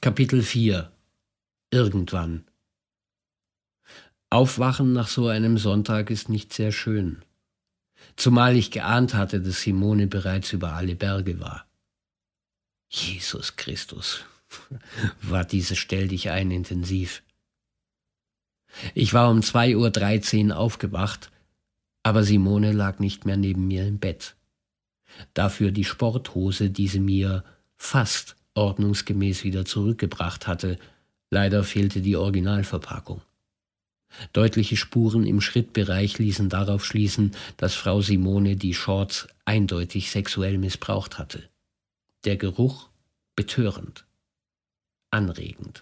Kapitel 4 Irgendwann. Aufwachen nach so einem Sonntag ist nicht sehr schön. Zumal ich geahnt hatte, dass Simone bereits über alle Berge war. Jesus Christus, war dieses Stelldichein intensiv. Ich war um 2:13 Uhr aufgewacht, aber Simone lag nicht mehr neben mir im Bett. Dafür die Sporthose, die sie mir fast ordnungsgemäß wieder zurückgebracht hatte. Leider fehlte die Originalverpackung. Deutliche Spuren im Schrittbereich ließen darauf schließen, dass Frau Simone die Shorts eindeutig sexuell missbraucht hatte. Der Geruch betörend, anregend.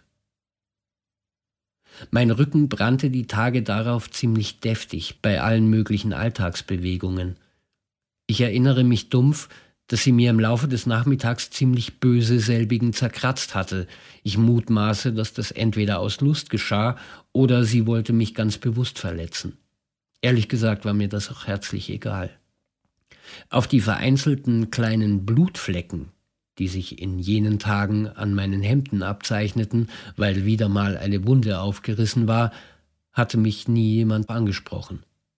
Mein Rücken brannte die Tage darauf ziemlich deftig bei allen möglichen Alltagsbewegungen. Ich erinnere mich dumpf, dass sie mir im Laufe des Nachmittags ziemlich böse selbigen zerkratzt hatte. Ich mutmaße, dass das entweder aus Lust geschah oder sie wollte mich ganz bewusst verletzen. Ehrlich gesagt war mir das auch herzlich egal. Auf die vereinzelten kleinen Blutflecken, die sich in jenen Tagen an meinen Hemden abzeichneten, weil wieder mal eine Wunde aufgerissen war, hatte mich nie jemand angesprochen.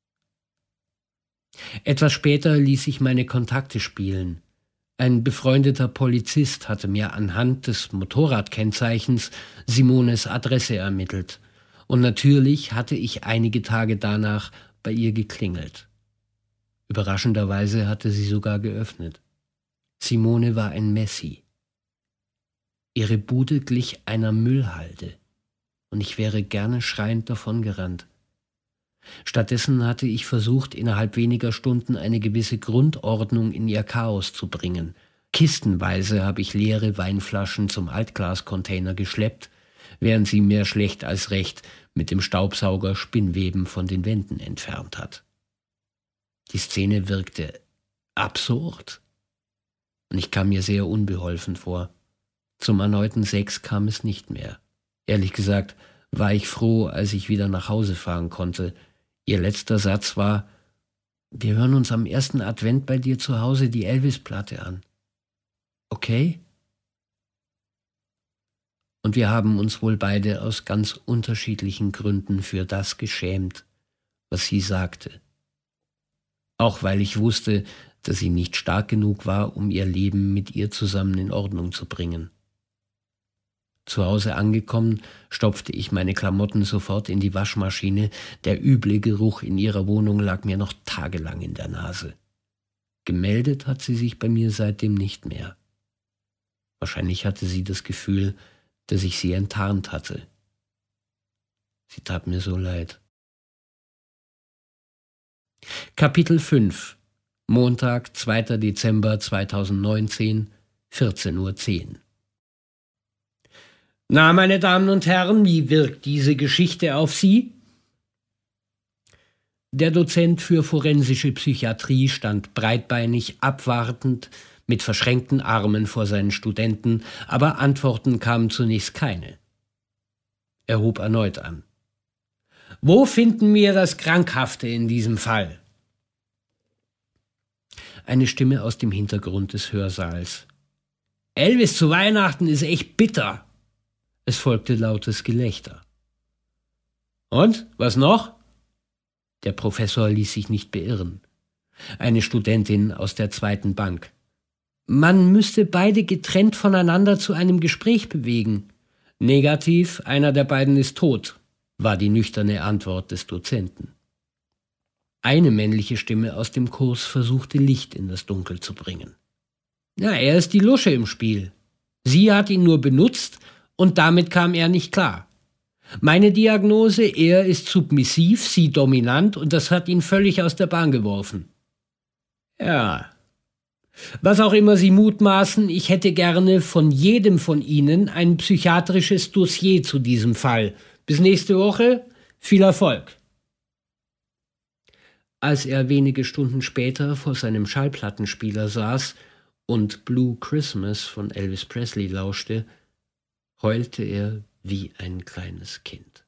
Etwas später ließ ich meine Kontakte spielen. Ein befreundeter Polizist hatte mir anhand des Motorradkennzeichens Simones Adresse ermittelt. Und natürlich hatte ich einige Tage danach bei ihr geklingelt. Überraschenderweise hatte sie sogar geöffnet. Simone war ein Messi. Ihre Bude glich einer Müllhalde, und ich wäre gerne schreiend davongerannt. Stattdessen hatte ich versucht, innerhalb weniger Stunden eine gewisse Grundordnung in ihr Chaos zu bringen. Kistenweise habe ich leere Weinflaschen zum Altglascontainer geschleppt, während sie mehr schlecht als recht mit dem Staubsauger Spinnweben von den Wänden entfernt hat. Die Szene wirkte absurd, und ich kam mir sehr unbeholfen vor. Zum erneuten Sex kam es nicht mehr. Ehrlich gesagt war ich froh, als ich wieder nach Hause fahren konnte. Ihr letzter Satz war: Wir hören uns am ersten Advent bei dir zu Hause die Elvis-Platte an. Okay? Und wir haben uns wohl beide aus ganz unterschiedlichen Gründen für das geschämt, was sie sagte. Auch weil ich wusste, dass sie nicht stark genug war, um ihr Leben mit ihr zusammen in Ordnung zu bringen. Zu Hause angekommen, stopfte ich meine Klamotten sofort in die Waschmaschine. Der üble Geruch in ihrer Wohnung lag mir noch tagelang in der Nase. Gemeldet hat sie sich bei mir seitdem nicht mehr. Wahrscheinlich hatte sie das Gefühl, dass ich sie enttarnt hatte. Sie tat mir so leid. Kapitel 5 Montag, 2. Dezember 2019, 14:10 Uhr. Na, meine Damen und Herren, wie wirkt diese Geschichte auf Sie? Der Dozent für forensische Psychiatrie stand breitbeinig, abwartend, mit verschränkten Armen vor seinen Studenten, aber Antworten kamen zunächst keine. Er hob erneut an. Wo finden wir das Krankhafte in diesem Fall? Eine Stimme aus dem Hintergrund des Hörsaals. Elvis zu Weihnachten ist echt bitter. Es folgte lautes Gelächter. Und, was noch? Der Professor ließ sich nicht beirren. Eine Studentin aus der zweiten Bank. Man müsste beide getrennt voneinander zu einem Gespräch bewegen. Negativ, einer der beiden ist tot, war die nüchterne Antwort des Dozenten. Eine männliche Stimme aus dem Kurs versuchte Licht in das Dunkel zu bringen. Ja, er ist die Lusche im Spiel. Sie hat ihn nur benutzt, und damit kam er nicht klar. Meine Diagnose, er ist submissiv, sie dominant, und das hat ihn völlig aus der Bahn geworfen. Ja. Was auch immer Sie mutmaßen, ich hätte gerne von jedem von Ihnen ein psychiatrisches Dossier zu diesem Fall. Bis nächste Woche. Viel Erfolg. Als er wenige Stunden später vor seinem Schallplattenspieler saß und Blue Christmas von Elvis Presley lauschte, heulte er wie ein kleines Kind.